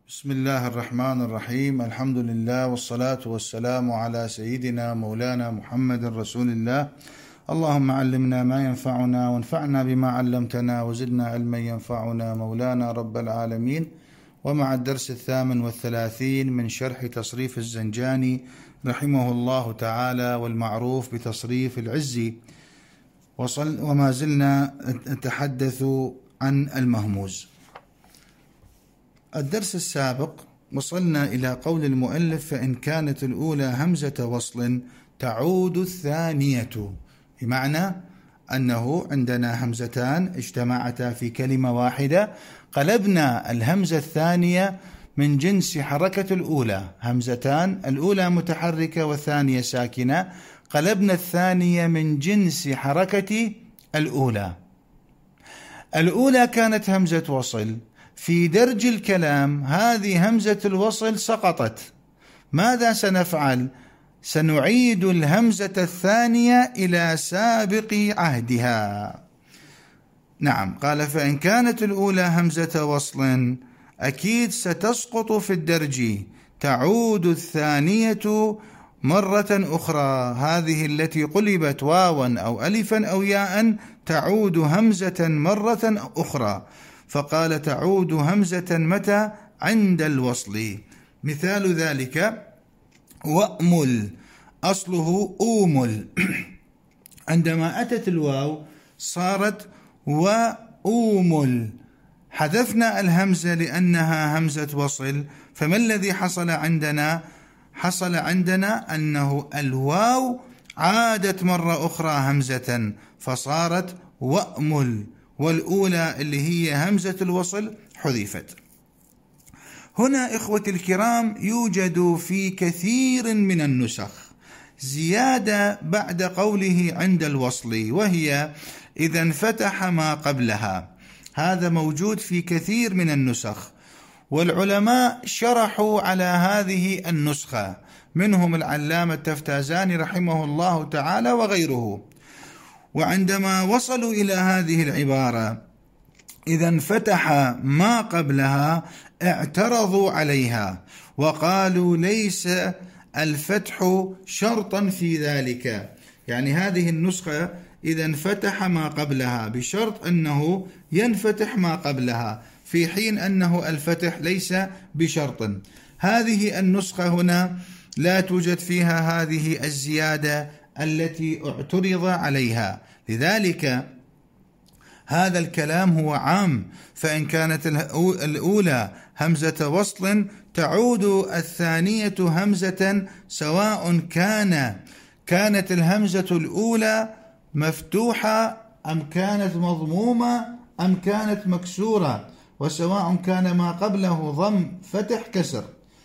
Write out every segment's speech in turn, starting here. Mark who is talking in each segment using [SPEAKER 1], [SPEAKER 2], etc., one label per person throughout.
[SPEAKER 1] بسم الله الرحمن الرحيم. الحمد لله والصلاة والسلام على سيدنا مولانا محمد رسول الله. اللهم علمنا ما ينفعنا وانفعنا بما علمتنا وزدنا علما ينفعنا مولانا رب العالمين. ومع الدرس 38 من شرح تصريف الزنجاني رحمه الله تعالى والمعروف بتصريف العزي، وما زلنا نتحدث عن المهموز. الدرس السابق وصلنا إلى قول المؤلف: فإن كانت الأولى همزة وصل تعود الثانية، بمعنى أنه عندنا همزتان اجتمعتا في كلمة واحدة، قلبنا الهمزة الثانية من جنس حركة الأولى، همزتان الأولى متحركة والثانية ساكنة، قلبنا الثانية من جنس حركة الأولى. الأولى كانت همزة وصل، في درج الكلام هذه همزة الوصل سقطت، ماذا سنفعل؟ سنعيد الهمزة الثانية إلى سابق عهدها. نعم، قال: فإن كانت الأولى همزة وصل أكيد ستسقط في الدرج، تعود الثانية مرة أخرى، هذه التي قلبت واوا أو ألفا أو ياء تعود همزة مرة أخرى. فقال: تعود همزة متى؟ عند الوصل. مثال ذلك: وأمل، أصله أومل، عندما أتت الواو صارت وأومل، حذفنا الهمزة لأنها همزة وصل، فما الذي حصل عندنا؟ حصل عندنا أنه الواو عادت مرة أخرى همزة فصارت وأمل، والأولى اللي هي همزة الوصل حذفت. هنا إخوتي الكرام يوجد في كثير من النسخ زيادة بعد قوله عند الوصل، وهي إذا انفتح ما قبلها. هذا موجود في كثير من النسخ، والعلماء شرحوا على هذه النسخة، منهم العلامة التفتازاني رحمه الله تعالى وغيره. وعندما وصلوا إلى هذه العبارة إذا انفتح ما قبلها اعترضوا عليها وقالوا: ليس الفتح شرطا في ذلك، يعني هذه النسخة إذا انفتح ما قبلها بشرط أنه ينفتح ما قبلها، في حين أنه الفتح ليس بشرط. هذه النسخة هنا لا توجد فيها هذه الزيادة التي اعترض عليها، لذلك هذا الكلام هو عام. فإن كانت الأولى همزة وصل تعود الثانية همزة، سواء كانت الهمزة الأولى مفتوحة أم كانت مضمومة أم كانت مكسورة، وسواء كان ما قبله ضم فتح كسر.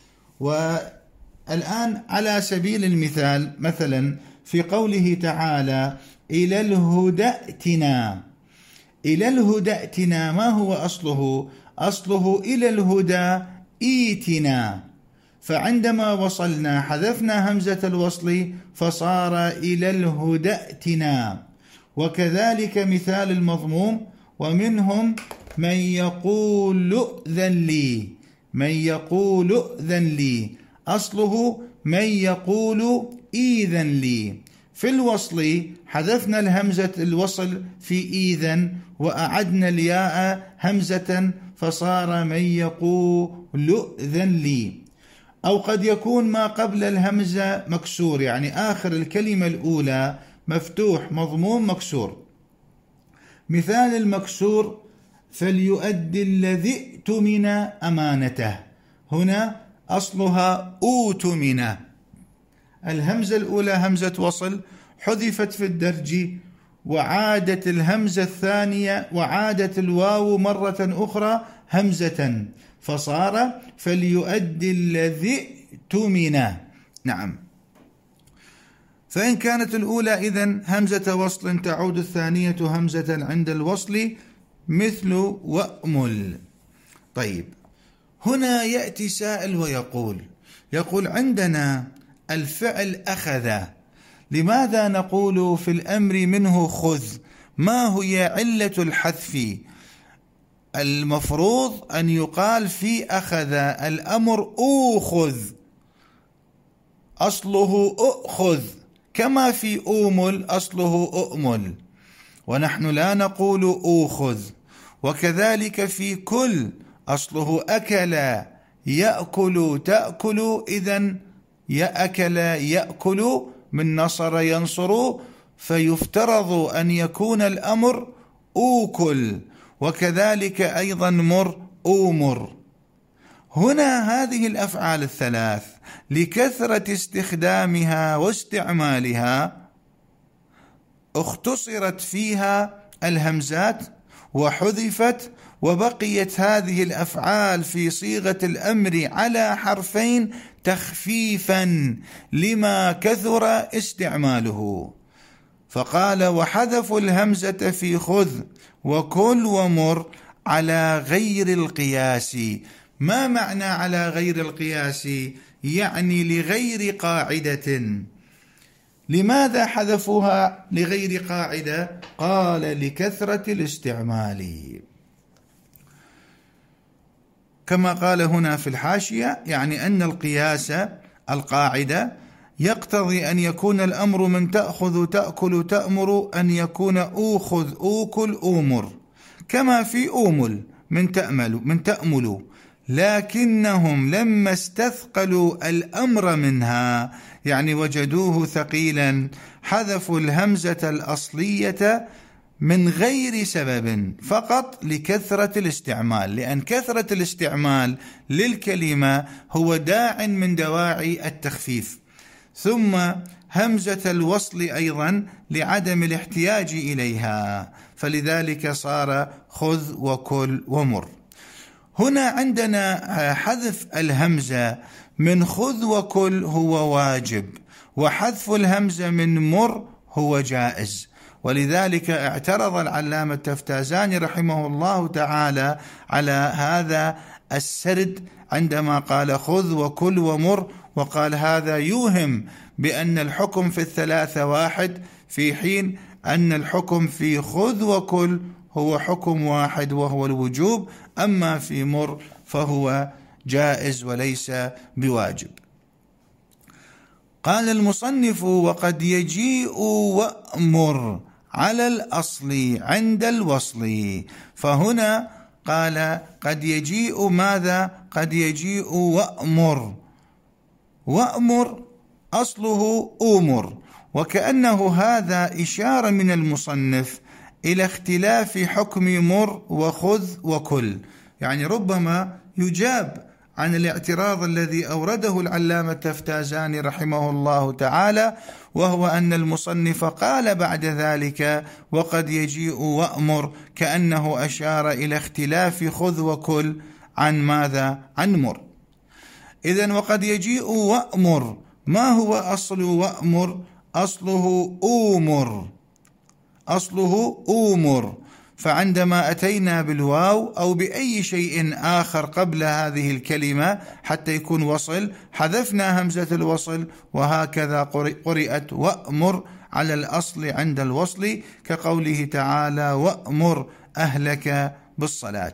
[SPEAKER 1] والآن على سبيل المثال، مثلا في قوله تعالى: إلى الهدى ائتنا، إلى الهدى ائتنا، ما هو أصله؟ أصله إلى الهدى إيتنا، فعندما وصلنا حذفنا همزة الوصل فصار إلى الهدى ائتنا. وكذلك مثال المضموم: ومنهم من يقول ائذن لي، من يقول ائذن لي، أصله من يقول إيذن لي. في الوصل حذفنا الهمزة الوصل في إيذن وأعدنا الياء همزة فصار من يقول ائذن لي. أو قد يكون ما قبل الهمزة مكسور، يعني آخر الكلمة الأولى مفتوح مضموم مكسور. مثال المكسور: فليؤدي الذي ائتمن أمانته، هنا أصلها أوتمن، الهمزة الأولى همزة وصل حذفت في الدرج، وعادت الهمزة الثانية وعادت الواو مرة أخرى همزة فصار فليؤدي الذي ائتمن. نعم. فإن كانت الأولى إذن همزة وصل تعود الثانية همزة عند الوصل، مثل وأمل. طيب، هنا يأتي سائل ويقول عندنا الفعل أخذ، لماذا نقول في الأمر منه خذ؟ ما هي علة الحذف؟ المفروض أن يقال في أخذ الأمر أوخذ، أصله أؤخذ، كما في أومل أصله أؤمل، ونحن لا نقول أوخذ. وكذلك في كل أصله أكل يأكل تأكل، إذن يأكل يأكل من نصر ينصر، فيفترض أن يكون الأمر أوكل، وكذلك أيضا مر أومر. هنا هذه الأفعال الثلاث لكثرة استخدامها واستعمالها اختصرت فيها الهمزات وحذفت، وبقيت هذه الأفعال في صيغة الأمر على حرفين تخفيفا لما كثر استعماله. فقال: وحذفوا الهمزة في خذ وكل ومر على غير القياس. ما معنى على غير القياس؟ يعني لغير قاعدة. لماذا حذفوها لغير قاعدة؟ قال: لكثرة الاستعمال، كما قال هنا في الحاشية، يعني أن القياس القاعدة يقتضي أن يكون الأمر من تأخذ تأكل تأمر أن يكون أوخذ أوكل أومر، كما في أومل من تأمل، لكنهم لما استثقلوا الأمر منها، يعني وجدوه ثقيلا، حذفوا الهمزة الأصلية من غير سبب، فقط لكثرة الاستعمال، لأن كثرة الاستعمال للكلمة هو داع من دواعي التخفيف. ثم همزة الوصل أيضا لعدم الاحتياج إليها، فلذلك صار خذ وكل ومر. هنا عندنا حذف الهمزة من خذ وكل هو واجب، وحذف الهمزة من مر هو جائز. ولذلك اعترض العلامة التفتازاني رحمه الله تعالى على هذا السرد عندما قال خذ وكل ومر، وقال هذا يوهم بأن الحكم في الثلاثة واحد، في حين أن الحكم في خذ وكل هو حكم واحد وهو الوجوب، أما في مر فهو جائز وليس بواجب. قال المصنف: وقد يجيء وأمر على الأصل عند الوصل. فهنا قال قد يجيء ماذا؟ قد يجيء وأمر. وأمر أصله أمر، وكأنه هذا إشارة من المصنف إلى اختلاف حكم مر وخذ وكل، يعني ربما يجاب عن الاعتراض الذي أورده العلامة التفتازاني رحمه الله تعالى، وهو أن المصنف قال بعد ذلك وقد يجيء وأمر، كأنه أشار إلى اختلاف خذ وكل عن ماذا؟ عن مر. إذن وقد يجيء وأمر، ما هو أصل وأمر؟ أصله أومر، أصله أومر. فعندما أتينا بالواو أو بأي شيء آخر قبل هذه الكلمة حتى يكون وصل، حذفنا همزة الوصل، وهكذا قرئت وأمر على الأصل عند الوصل، كقوله تعالى وأمر أهلك بالصلاة.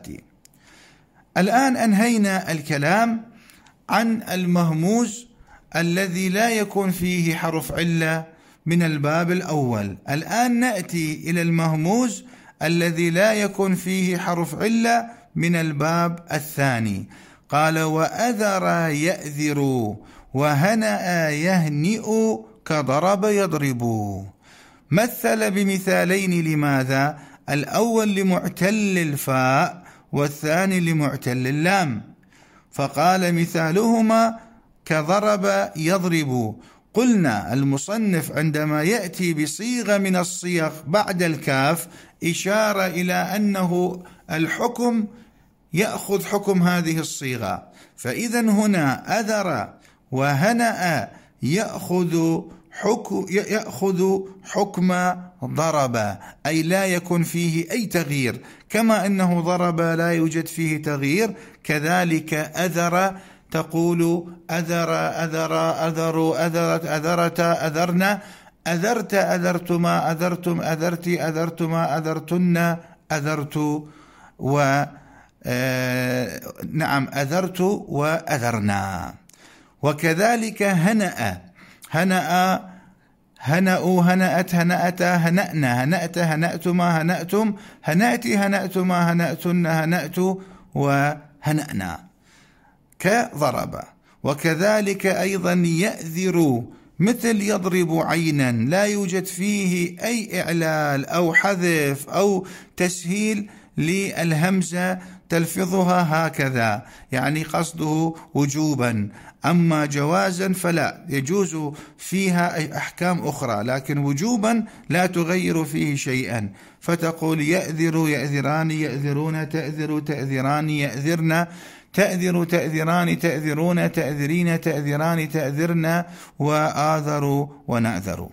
[SPEAKER 1] الآن أنهينا الكلام عن المهموز الذي لا يكون فيه حرف علة من الباب الأول. الآن نأتي إلى المهموز الذي لا يكون فيه حرف علة من الباب الثاني. قال وأذر يأذر وهنأ يهنئ كضرب يضرب. مثل بمثالين، لماذا؟ الأول لمعتل الفاء والثاني لمعتل اللام. فقال مثالهما كضرب يضرب. قلنا المصنف عندما يأتي بصيغة من الصيغ بعد الكاف إشارة إلى أنه الحكم يأخذ حكم هذه الصيغة، فإذا هنا أذر وهنأ يأخذ حكم ضرب، أي لا يكون فيه أي تغيير. كما أنه ضرب لا يوجد فيه تغيير، كذلك أذر تقول أذر أذر أذر أذرت أذرت أذرنا، أذرت أذرتما أذرتم أذرتي أذرتما أذرتن أذرت، نعم أذرت وأذرنا. وكذلك هنأ، هنأ، هنأوا، هنأت، هنأتا، هنأنا، هنأت، هنأتما، هنأتم، هنأتي، هنأتما، هنأتن، هنأت وهنأنا كضرب. وكذلك أيضا يأذر، مثل يضرب عينا لا يوجد فيه أي إعلال أو حذف أو تسهيل للهمزة تلفظها هكذا، يعني قصده وجوبا. أما جوازا فلا، يجوز فيها أحكام أخرى، لكن وجوبا لا تغير فيه شيئا. فتقول يأذر، يأذران، يأذرون، تأذر، تأذران، يأذرن، تأذر، تأذران، تأذرون، تأذرين، تأذران، تأذرن، وآذر ونأذر.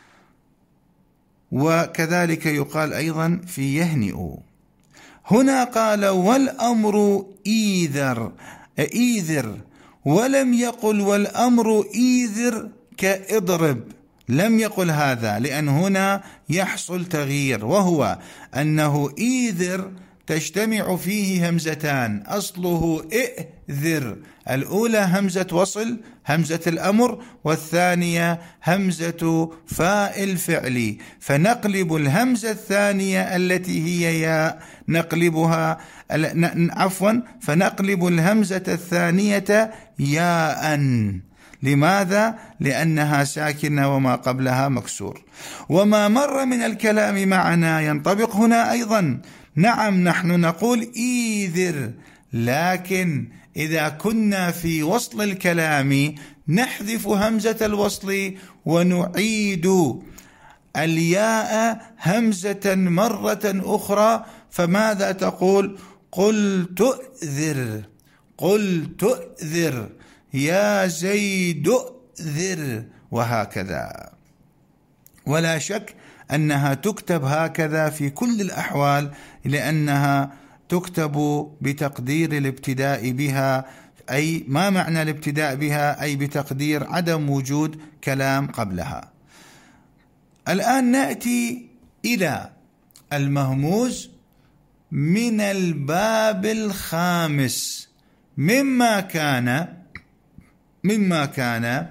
[SPEAKER 1] وكذلك يقال أيضا في يهنئ. هنا قال والأمر إيذر، إيذر، ولم يقل والأمر إيذر كإضرب، لم يقل هذا، لأن هنا يحصل تغيير، وهو أنه إيذر تجتمع فيه همزتان، أصله إئذر، الأولى همزة وصل همزة الأمر، والثانية همزة فاء الفعل، فنقلب الهمزة الثانية التي هي ياء نقلبها فنقلب الهمزة الثانية ياء. لماذا؟ لأنها ساكنة وما قبلها مكسور. وما مر من الكلام معنا ينطبق هنا أيضا. نعم نحن نقول إيذر، لكن إذا كنا في وصل الكلام نحذف همزة الوصل ونعيد الياء همزة مرة أخرى، فماذا تقول؟ قل تؤذر، قل تؤذر، يا زيد أؤذر، وهكذا. ولا شك أنها تكتب هكذا في كل الأحوال، لأنها تكتب بتقدير الابتداء بها. أي ما معنى الابتداء بها؟ أي بتقدير عدم وجود كلام قبلها. الآن نأتي إلى المهموز من الباب الخامس، مما كان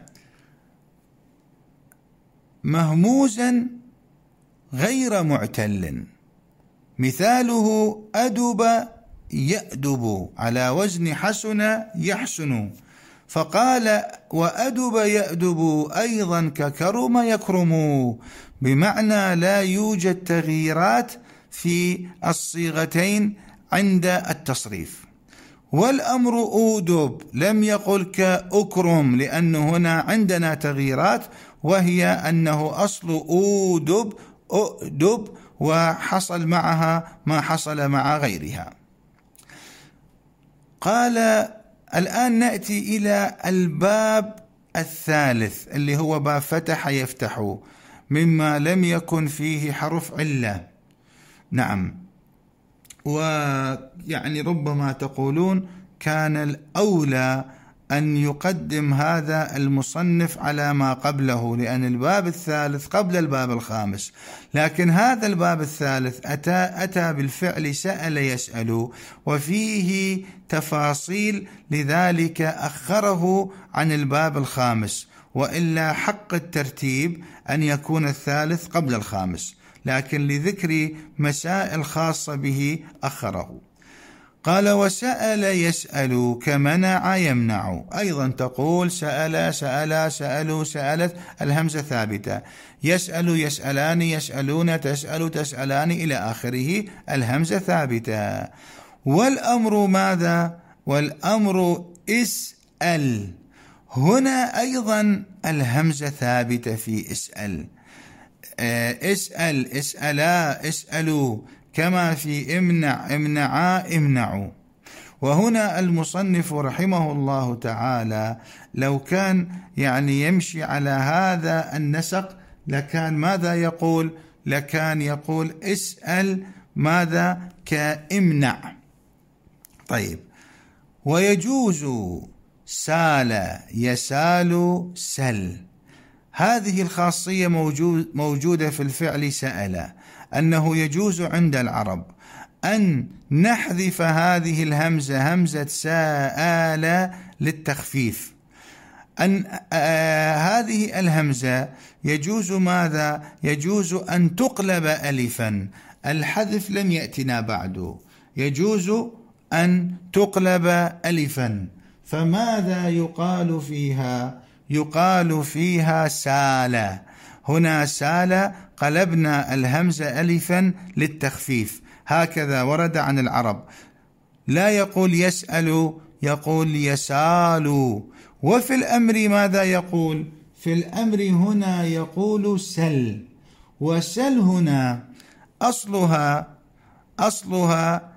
[SPEAKER 1] مهموزا غير معتل. مثاله أدب يأدب، على وزن حسن يحسن، فقال وأدب يأدب أيضا ككرم يكرم، بمعنى لا يوجد تغييرات في الصيغتين عند التصريف. والأمر أودب، لم يقل كأكرم، لأن هنا عندنا تغييرات، وهي أنه أصل أودب أؤدب، وحصل معها ما حصل مع غيرها. قال الآن نأتي إلى الباب الثالث اللي هو باب فتح يفتح، مما لم يكن فيه حرف علة. نعم، ويعني ربما تقولون كان الأولى أن يقدم هذا المصنف على ما قبله، لأن الباب الثالث قبل الباب الخامس، لكن هذا الباب الثالث أتى بالفعل سأل يسأل، وفيه تفاصيل، لذلك أخره عن الباب الخامس، وإلا حق الترتيب أن يكون الثالث قبل الخامس، لكن لذكر مسائل خاصة به أخره. قال وسأل يسأل كمنع يمنع، أيضا تقول سأل سأل سألوا سألت، الهمزة ثابتة. يسأل يسألان يسألون تسأل تسألان إلى آخره، الهمزة ثابتة. والأمر ماذا؟ والأمر اسأل، هنا أيضا الهمزة ثابتة في اسأل. اسأل اسألا اسألوا، كما في امنع امنعا امنعوا. وهنا المصنف رحمه الله تعالى لو كان يعني يمشي على هذا النسق لكان ماذا يقول؟ لكان يقول اسأل ماذا؟ كامنع. طيب، ويجوز سال يسال سل، هذه الخاصية موجودة في الفعل سأل، أنه يجوز عند العرب أن نحذف هذه الهمزة، همزة سآل للتخفيف. هذه الهمزة يجوز ماذا؟ يجوز أن تقلب ألفا، الحذف لم يأتنا بعد، يجوز أن تقلب ألفا. فماذا يقال فيها؟ يقال فيها سال. هنا سال قلبنا الهمزة ألفا للتخفيف، هكذا ورد عن العرب. لا يقول يسأل، يقول يسال. وفي الأمر ماذا يقول؟ في الأمر هنا يقول سل. وسل هنا أصلها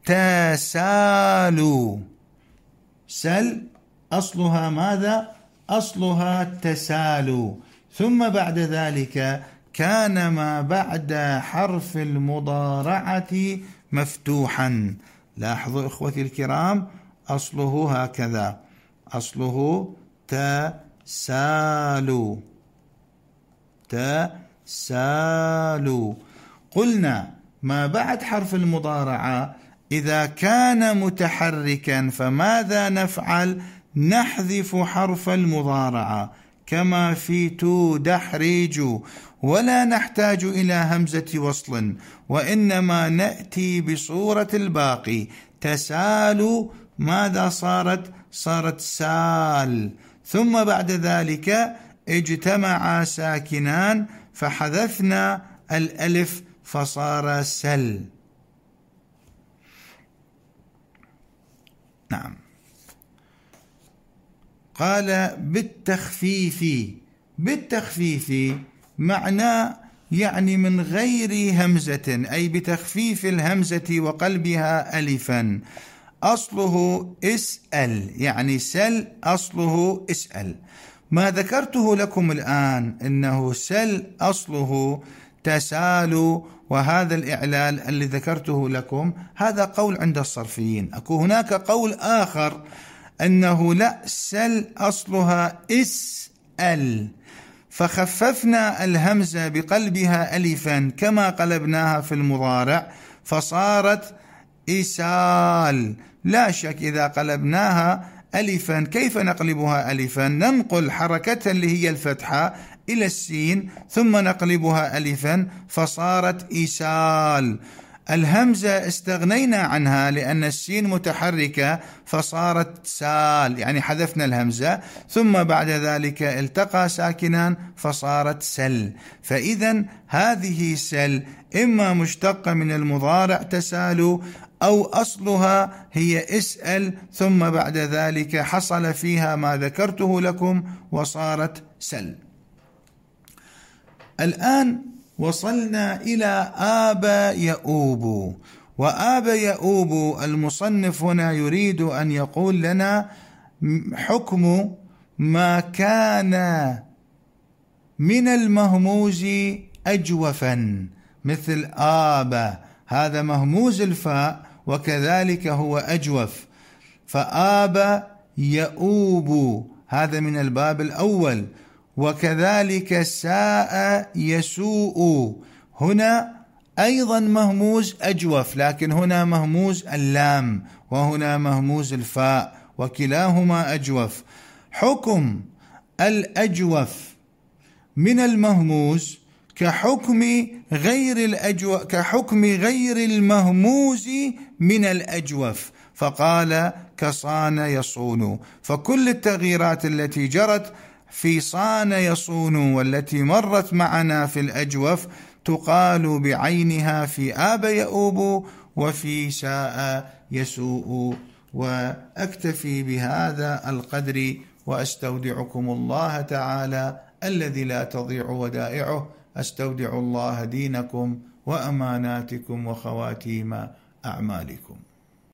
[SPEAKER 1] تسال. سل أصلها ماذا؟ أصلها تسال. ثم بعد ذلك كان ما بعد حرف المضارعة مفتوحا. لاحظوا إخوتي الكرام، أصله هكذا، أصله تسال. تسال. قلنا ما بعد حرف المضارعة إذا كان متحركا فماذا نفعل؟ نحذف حرف المضارعة كما في تدحرج، ولا نحتاج إلى همزة وصل، وإنما نأتي بصورة الباقي. تسال ماذا صارت؟ صارت سال. ثم بعد ذلك اجتمعا ساكنان فحذفنا الألف فصار سل. نعم. قال بالتخفيف معناه يعني من غير همزة، أي بتخفيف الهمزة وقلبها ألفا. أصله اسأل، يعني سل أصله اسأل. ما ذكرته لكم الآن إنه سل أصله تسال، وهذا الإعلال اللي ذكرته لكم هذا قول عند الصرفيين. أكو هناك قول آخر أنه لا، سل أصلها اسأل، فخففنا الهمزة بقلبها ألفا كما قلبناها في المضارع فصارت إسال. لا شك إذا قلبناها ألفا كيف نقلبها ألفا؟ ننقل حركة اللي هي الفتحة إلى السين ثم نقلبها ألفا فصارت إسال. الهمزة استغنينا عنها لأن السين متحركة فصارت سال، يعني حذفنا الهمزة، ثم بعد ذلك التقى ساكنان فصارت سل. فإذا هذه سل إما مشتقة من المضارع تسال، أو أصلها هي اسأل، ثم بعد ذلك حصل فيها ما ذكرته لكم وصارت سل. الآن وصلنا إلى آب يؤوب. وآب يؤوب المصنف هنا يريد أن يقول لنا حكم ما كان من المهموز أجوفا، مثل آب، هذا مهموز الفاء وكذلك هو أجوف، فآب يؤوب هذا من الباب الأول. وكذلك ساء يسوء، هنا أيضا مهموز أجوف، لكن هنا مهموز اللام وهنا مهموز الفاء، وكلاهما أجوف. حكم الأجوف من المهموز كحكم غير المهموز من الأجوف، فقال كصان يصون. فكل التغييرات التي جرت في صان يصون والتي مرت معنا في الأجوف تقال بعينها في آب يؤوب وفي ساء يسوء. وأكتفي بهذا القدر وأستودعكم الله تعالى الذي لا تضيع ودائعه. أستودع الله دينكم وأماناتكم وخواتيم أعمالكم.